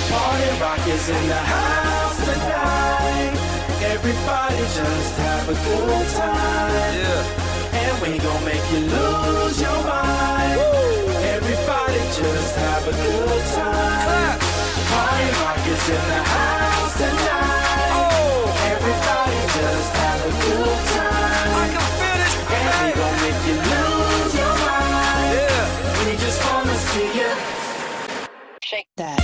Party rock is in the house tonight. Everybody just have a good time. Yeah. And we gon' make you lose your mind. Woo. Everybody just have a good time. Party rock is in the house tonight. Oh. Everybody just have a good time. I can feel it. And we gon' make you lose your mind. Yeah. We just wanna see you shake that.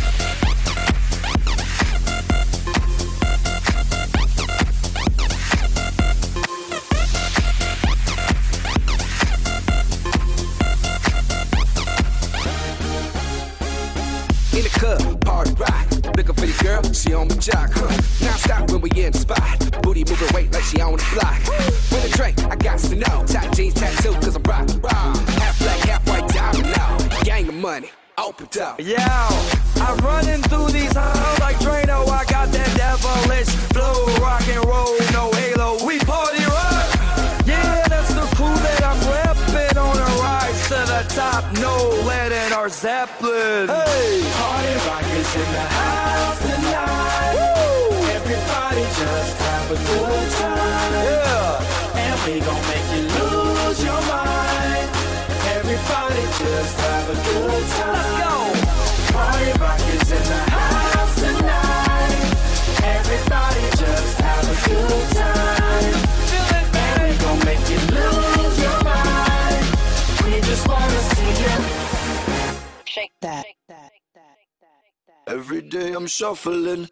In the club, party rock. Looking for your girl, she on the jock. Now stop when we in the spot. Booty moving weight like she on the block. With a drink, I got to know. Tight jeans, tattoo, cause I'm rock. Half black, half white, diamond now. Gang of money, open up. Yo, I'm running through these halls like Drano. I got that devilish flow. Rock and roll, no halo. We party rock. Yeah, that's the crew that I'm repping on a rise to the top. No lead in our Zeppelin. Hey, party rock is in the house tonight. Woo. Everybody just have a good time. Yeah, and we gon' make you lose your mind. Everybody just have a good time. Let's go. Party rock is in the house tonight. Everybody just have a good time. Feel it, and we gon' make you lose your mind. We just wanna see you shake that. Every day I'm shuffling.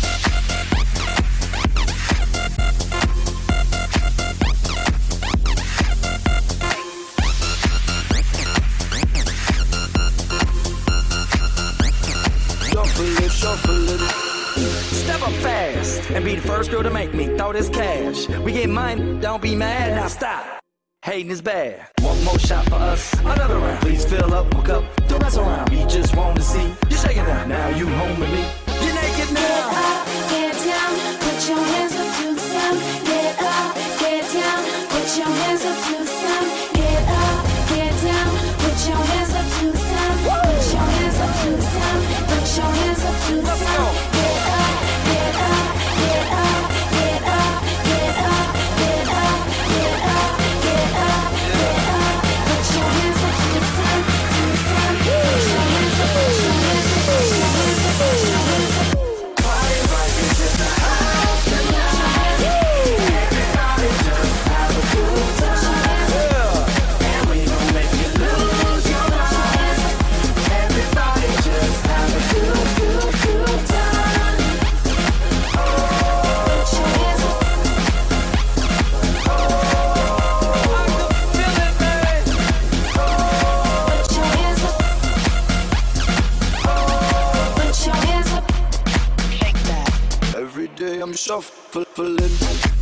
Shuffling. Step up fast and be the first girl to make me throw this cash. We get mine, don't be mad, now stop. Hating is bad. One more shot for us, another round. Please fill up, hook up, don't mess around. We just want to see you shaking down. Now you home with me. You're naked now. Get up, get down, put your hands up to the sound. Get up, get down, put your hands up to the sound. Get up, get down, put your hands up to the sound. Put your hands up to the sound. Put your hands up to the sound. Get up, get up, get up, get up, get up, get up, get up, get up, get up. Put your hands up to the sound, to the sound. Put your hands up, put your hands up, put your hands up, put your hands up. Party rock is in the house tonight. Everybody just have a good time. And we gon' make you lose your mind. Everybody just have a good time. Put your hands up. I can feel it, man. Put your hands up. Put your hands up. Shake that. Every day I'm shuffling.